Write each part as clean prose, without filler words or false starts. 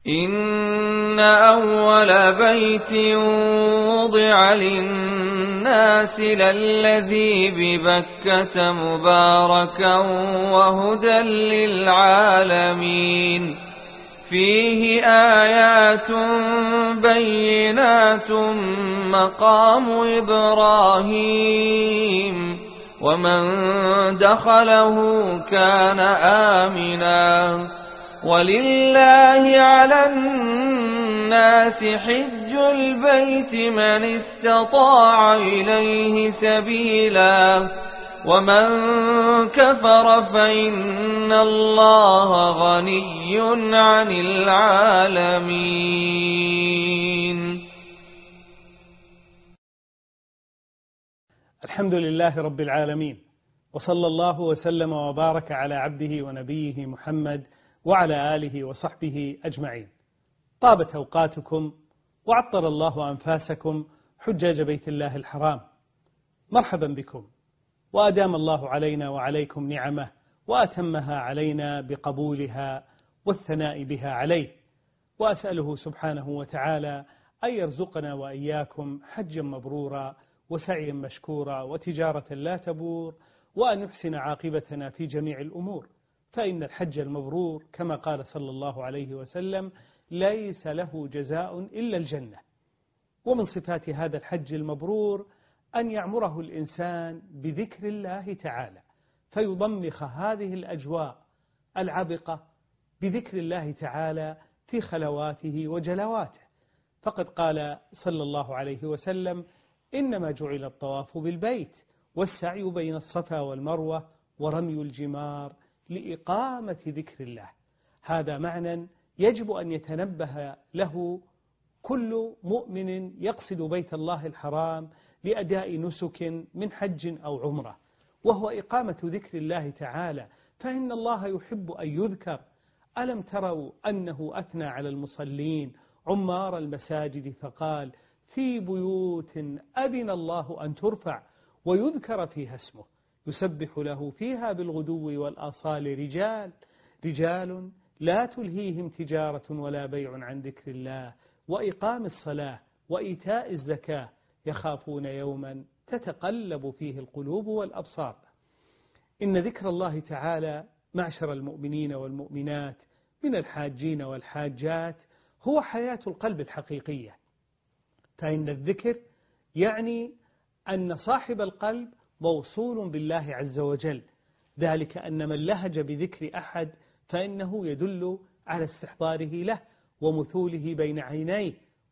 إن أول بيت وضع للناس للذي ببكة مباركا وهدى للعالمين فيه آيات بينات مقام إبراهيم ومن دخله كان آمنا ولله على الناس حج البيت من استطاع إليه سبيلا ومن كفر فإن الله غني عن العالمين. الحمد لله رب العالمين، وصلى الله وسلم وبارك على عبده ونبيه محمد وعلى آله وصحبه أجمعين. طابت أوقاتكم وعطر الله أنفاسكم حجاج بيت الله الحرام، مرحبا بكم، وأدام الله علينا وعليكم نعمه وأتمها علينا بقبولها والثناء بها عليه، وأسأله سبحانه وتعالى أن يرزقنا وإياكم حجا مبرورا وسعيا مشكورا وتجارة لا تبور، وأن يحسن عاقبتنا في جميع الأمور، فإن الحج المبرور كما قال صلى الله عليه وسلم ليس له جزاء إلا الجنة. ومن صفات هذا الحج المبرور أن يعمره الإنسان بذكر الله تعالى، فيضمخ هذه الأجواء العبقة بذكر الله تعالى في خلواته وجلواته. فقد قال صلى الله عليه وسلم: إنما جعل الطواف بالبيت والسعي بين الصفا والمروة ورمي الجمار لإقامة ذكر الله. هذا معنى يجب أن يتنبه له كل مؤمن يقصد بيت الله الحرام لأداء نسك من حج أو عمرة، وهو إقامة ذكر الله تعالى، فإن الله يحب أن يذكر. ألم تروا أنه أثنى على المصلين عمار المساجد فقال: في بيوت أذن الله أن ترفع ويذكر فيها اسمه يسبح له فيها بالغدو والآصال رجال لا تلهيهم تجارة ولا بيع عن ذكر الله وإقام الصلاة وإيتاء الزكاة يخافون يوما تتقلب فيه القلوب والأبصار. إن ذكر الله تعالى معشر المؤمنين والمؤمنات من الحاجين والحاجات هو حياة القلب الحقيقية، فإن الذكر يعني أن صاحب القلب موصول بالله عز وجل، ذلك أن من لهج بذكر أحد فإنه يدل على استحضاره له ومثوله بين عينيه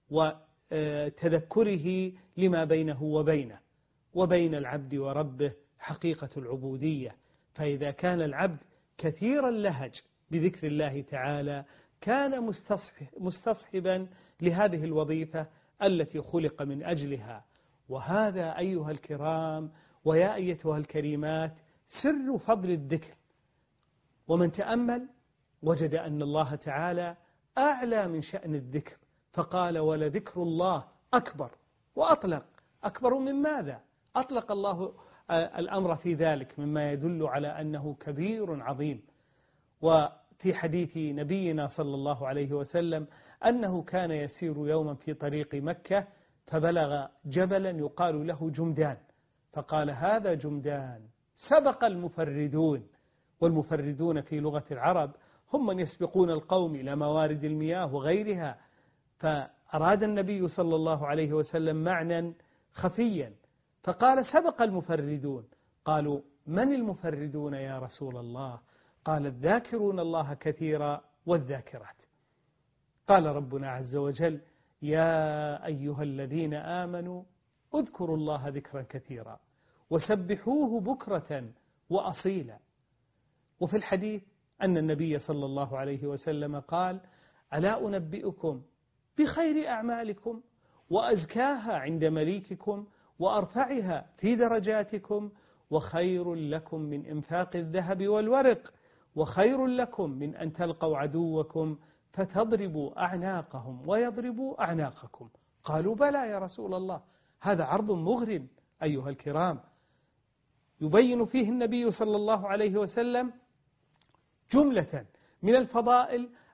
وتذكره لما بينه وبين العبد وربه حقيقة العبودية. فإذا كان العبد كثير اللهج بذكر الله تعالى كان مستصحبا لهذه الوظيفة التي خلق من أجلها. وهذا أيها الكرام ويا أيتها الكريمات سر فضل الذكر. ومن تأمل وجد أن الله تعالى أعلى من شأن الذكر، فقال: ولذكر الله أكبر. وأطلق أكبر من ماذا؟ أطلق الله الأمر في ذلك مما يدل على أنه كبير عظيم. وفي حديث نبينا صلى الله عليه وسلم أنه كان يسير يوما في طريق مكة فبلغ جبلا يقال له جمدان، فقال: هذا جمدان سبق المفردون. والمفردون في لغة العرب هم من يسبقون القوم إلى موارد المياه وغيرها. فأراد النبي صلى الله عليه وسلم معنى خفيا فقال: سبق المفردون. قالوا: من المفردون يا رسول الله؟ قال: الذاكرون الله كثيرا والذاكرات. قال ربنا عز وجل: يا أيها الذين آمنوا اذكروا الله ذكرا كثيرا وسبحوه بكرة وأصيلا. وفي الحديث أن النبي صلى الله عليه وسلم قال: ألا أنبئكم بخير أعمالكم وأزكاها عند مليككم وأرفعها في درجاتكم وخير لكم من إنفاق الذهب والورق وخير لكم من أن تلقوا عدوكم فتضربوا أعناقهم ويضربوا أعناقكم. قالوا: بلى يا رسول الله. هذا عرض مغرم أيها الكرام، يبين فيه النبي صلى الله عليه وسلم جملة من الفضائل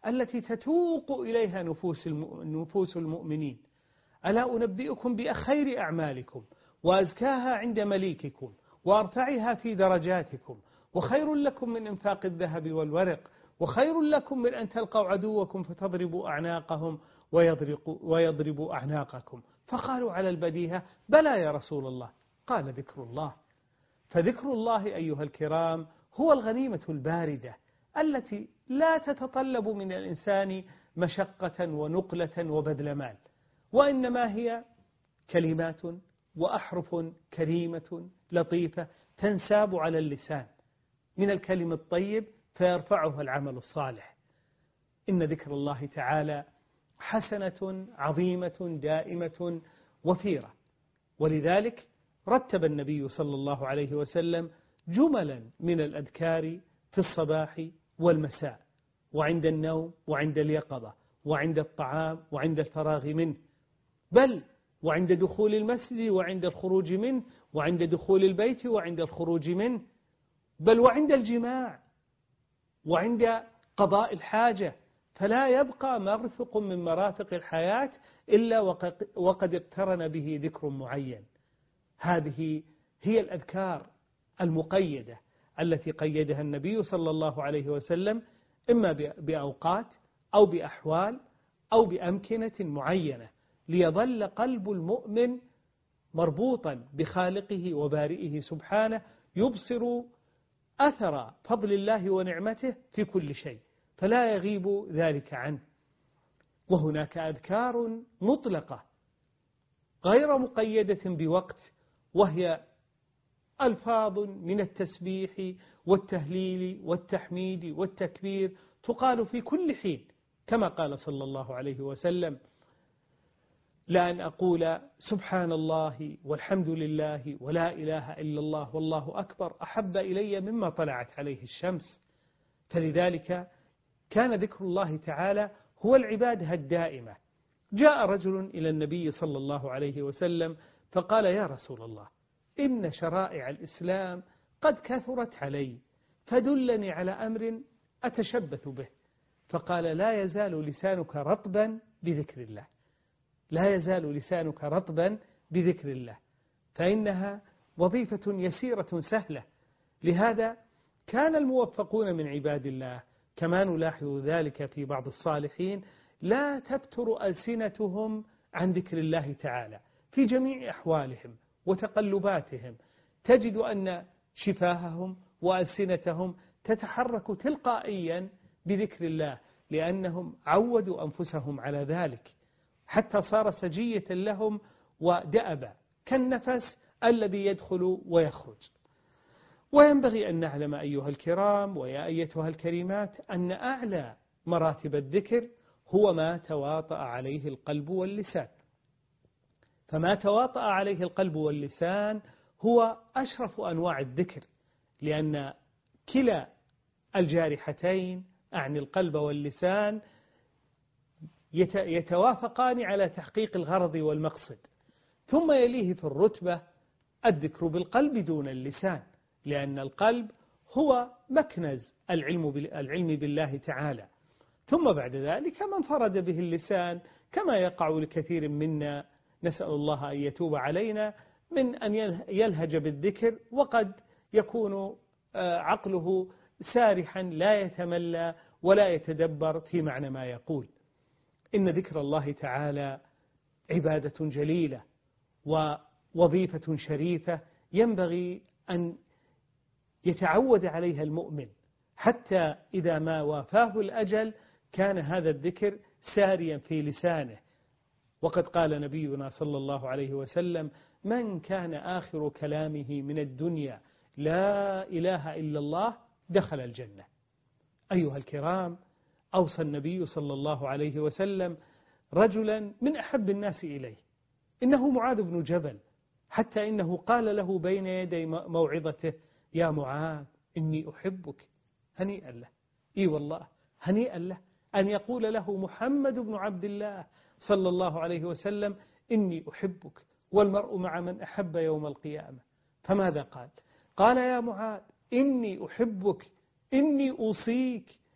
التي تتوق إليها نفوس المؤمنين. ألا أنبئكم بخير أعمالكم وأزكاها عند مليككم وأرفعها في درجاتكم، وخير لكم من إنفاق الذهب والورق، وخير لكم من أن تلقوا عدوكم فتضربوا أعناقهم ويضربوا أعناقكم. فقالوا على البديهة: بلى يا رسول الله. قال: ذكر الله. فذكر الله أيها الكرام هو الغنيمة الباردة التي لا تتطلب من الإنسان مشقة ونقلة وبذل مال، وإنما هي كلمات وأحرف كريمة لطيفة تنساب على اللسان من الكلم الطيب فيرفعها العمل الصالح. إن ذكر الله تعالى حسنة عظيمة دائمة وثيرة، ولذلك رتب النبي صلى الله عليه وسلم جملا من الأذكار في الصباح والمساء، وعند النوم وعند اليقظة وعند الطعام وعند الفراغ منه، بل وعند دخول المسجد وعند الخروج منه، وعند دخول البيت وعند الخروج منه، بل وعند الجماع وعند قضاء الحاجة. فلا يبقى مرفق من مرافق الحياة إلا وقد اقترن به ذكر معين. هذه هي الأذكار المقيدة التي قيدها النبي صلى الله عليه وسلم، إما بأوقات أو بأحوال أو بأمكنة معينة، ليظل قلب المؤمن مربوطا بخالقه وبارئه سبحانه، يبصر أثر فضل الله ونعمته في كل شيء، فلا يغيب ذلك عنه. وهناك أذكار مطلقة غير مقيدة بوقت، وهي ألفاظ من التسبيح والتهليل والتحميد والتكبير تقال في كل حين، كما قال صلى الله عليه وسلم: لأن أقول سبحان الله والحمد لله ولا إله إلا الله والله أكبر أحب إلي مما طلعت عليه الشمس. فلذلك كان ذكر الله تعالى هو العبادة الدائمة. جاء رجل إلى النبي صلى الله عليه وسلم فقال: يا رسول الله، إن شرائع الإسلام قد كثرت علي، فدلني على أمر أتشبث به. فقال: لا يزال لسانك رطبا بذكر الله، لا يزال لسانك رطبا بذكر الله، فإنها وظيفة يسيرة سهلة. لهذا كان الموفقون من عباد الله، كما نلاحظ ذلك في بعض الصالحين، لا تفتر ألسنتهم عن ذكر الله تعالى في جميع أحوالهم وتقلباتهم. تجد أن شفاههم وألسنتهم تتحرك تلقائيا بذكر الله، لأنهم عودوا أنفسهم على ذلك، حتى صار سجية لهم ودأبا كالنفس الذي يدخل ويخرج. وينبغي أن نعلم أيها الكرام ويا أيتها الكريمات أن أعلى مراتب الذكر هو ما تواطأ عليه القلب واللسان. فما تواطأ عليه القلب واللسان هو أشرف أنواع الذكر، لأن كلا الجارحتين أعني القلب واللسان يتوافقان على تحقيق الغرض والمقصد. ثم يليه في الرتبة الذكر بالقلب دون اللسان، لأن القلب هو مكنز العلم بالله تعالى. ثم بعد ذلك من فرد به اللسان، كما يقع لكثير منا، نسأل الله أن يتوب علينا، من أن يلهج بالذكر وقد يكون عقله سارحا لا يتملى ولا يتدبر في معنى ما يقول. إن ذكر الله تعالى عبادة جليلة ووظيفة شريفة ينبغي أن يتعود عليها المؤمن، حتى إذا ما وافاه الأجل كان هذا الذكر ساريا في لسانه. وقد قال نبينا صلى الله عليه وسلم: من كان آخر كلامه من الدنيا لا إله إلا الله دخل الجنة. أيها الكرام، أوصى النبي صلى الله عليه وسلم رجلا من أحب الناس إليه، إنه معاذ بن جبل، حتى إنه قال له بين يدي موعظته: يا معاذ إني أحبك. هنيئا له، إي والله هنيئا له أن يقول له محمد بن عبد الله صلى الله عليه وسلم: إني أحبك، والمرء مع من أحب يوم القيامة. فماذا قال؟ قال: يا معاذ إني أحبك، إني أوصيك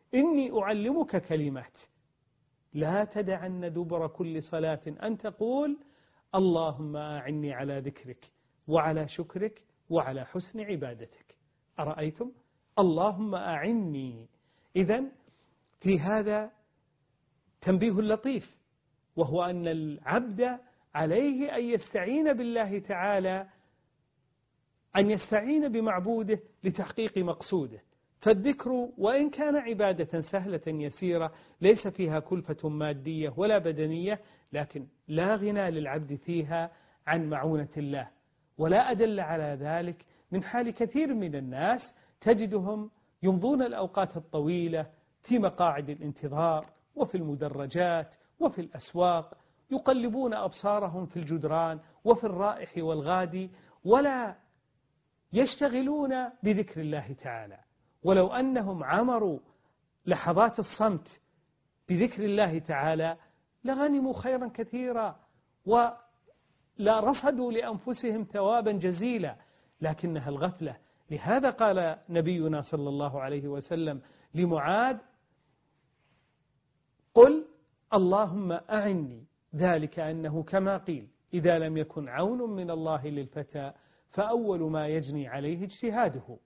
إني أعلمك كلمات لا تدعن دبر كل صلاة أن تقول اللهم أعني على ذكرك وعلى شكرك وعلى حسن عبادتك. أرأيتم؟ اللهم أعني. إذن في هذا تنبيه لطيف، وهو أن العبد عليه أن يستعين بالله تعالى، أن يستعين بمعبوده لتحقيق مقصوده. فالذكر وإن كان عبادة سهلة يسيرة ليس فيها كلفة مادية ولا بدنية، لكن لا غنى للعبد فيها عن معونة الله. ولا أدل على ذلك من حال كثير من الناس، تجدهم يمضون الأوقات الطويلة في مقاعد الانتظار وفي المدرجات وفي الأسواق، يقلبون أبصارهم في الجدران وفي الرائح والغادي، ولا يشتغلون بذكر الله تعالى. ولو أنهم عمروا لحظات الصمت بذكر الله تعالى لغنموا خيرا كثيرا ولا رصدوا لأنفسهم ثوابا جزيلا، لكنها الغفلة. لهذا قال نبينا صلى الله عليه وسلم لمعاذ: قل اللهم أعني، ذلك أنه كما قيل إذا لم يكن عون من الله للفتى فأول ما يجني عليه اجتهاده.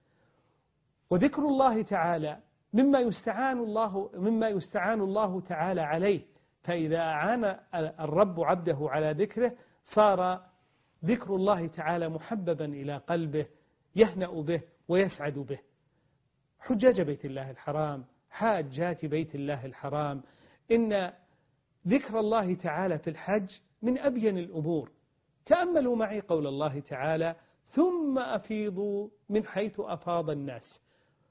وذكر الله تعالى مما يستعان الله تعالى عليه، فإذا أعان الرب عبده على ذكره صار ذكر الله تعالى محببا إلى قلبه، يهنأ به ويسعد به. حجاج بيت الله الحرام، حاجات بيت الله الحرام، إن ذكر الله تعالى في الحج من أبين الأمور. تأملوا معي قول الله تعالى: ثم أفيضوا من حيث أفاض الناس.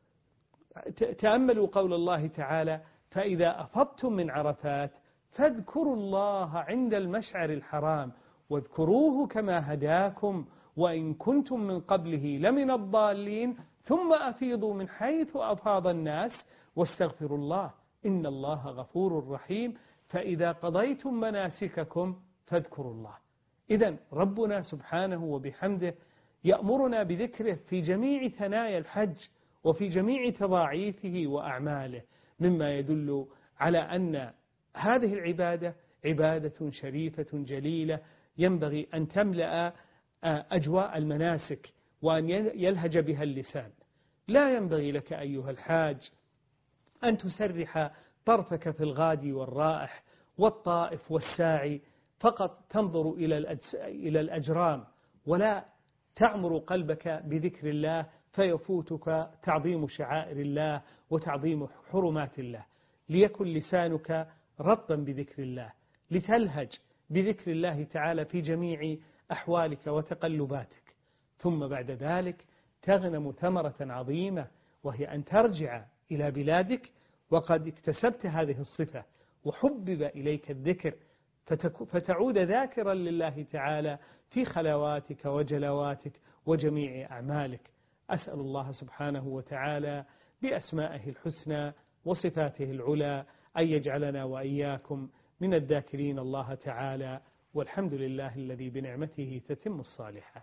تأملوا قول الله تعالى: فإذا أفضتم من عرفات فاذكروا الله عند المشعر الحرام واذكروه كما هداكم وإن كنتم من قبله لمن الضالين ثم أفيضوا من حيث أفاض الناس واستغفروا الله إن الله غفور رحيم فإذا قضيتم مناسككم فاذكروا الله. إذن ربنا سبحانه وبحمده يأمرنا بذكره في جميع ثنايا الحج وفي جميع تضاعيفه وأعماله، مما يدل على أن هذه العبادة عبادة شريفة جليلة ينبغي أن تملأ أجواء المناسك وأن يلهج بها اللسان. لا ينبغي لك أيها الحاج أن تسرح طرفك في الغادي والرائح والطائف والساعي فقط تنظر إلى الأجرام، ولا تعمر قلبك بذكر الله فيفوتك تعظيم شعائر الله وتعظيم حرمات الله. ليكن لسانك رطبا بذكر الله، لتلهج بذكر الله تعالى في جميع أحوالك وتقلباتك. ثم بعد ذلك تغنم ثمرة عظيمة، وهي أن ترجع إلى بلادك وقد اكتسبت هذه الصفة وحبب إليك الذكر، فتعود ذاكرا لله تعالى في خلواتك وجلواتك وجميع أعمالك. أسأل الله سبحانه وتعالى بأسمائه الحسنى وصفاته العلى أن يجعلنا وإياكم من الذاكرين الله تعالى، والحمد لله الذي بنعمته تتم الصالحات.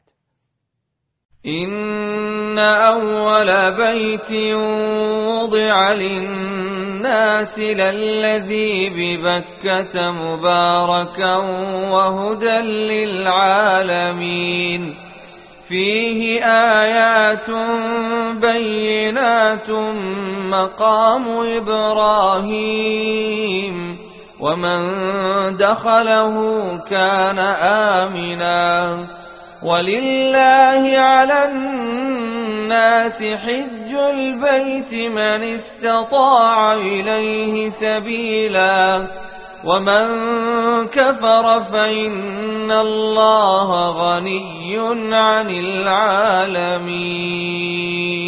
إن أول بيت وضع للناس للذي ببكة مباركا وهدى للعالمين فيه آيات بينات مقام إبراهيم ومن دخله كان آمنا ولله على الناس حج البيت من استطاع إليه سبيلا ومن كفر فإن الله غني عن العالمين.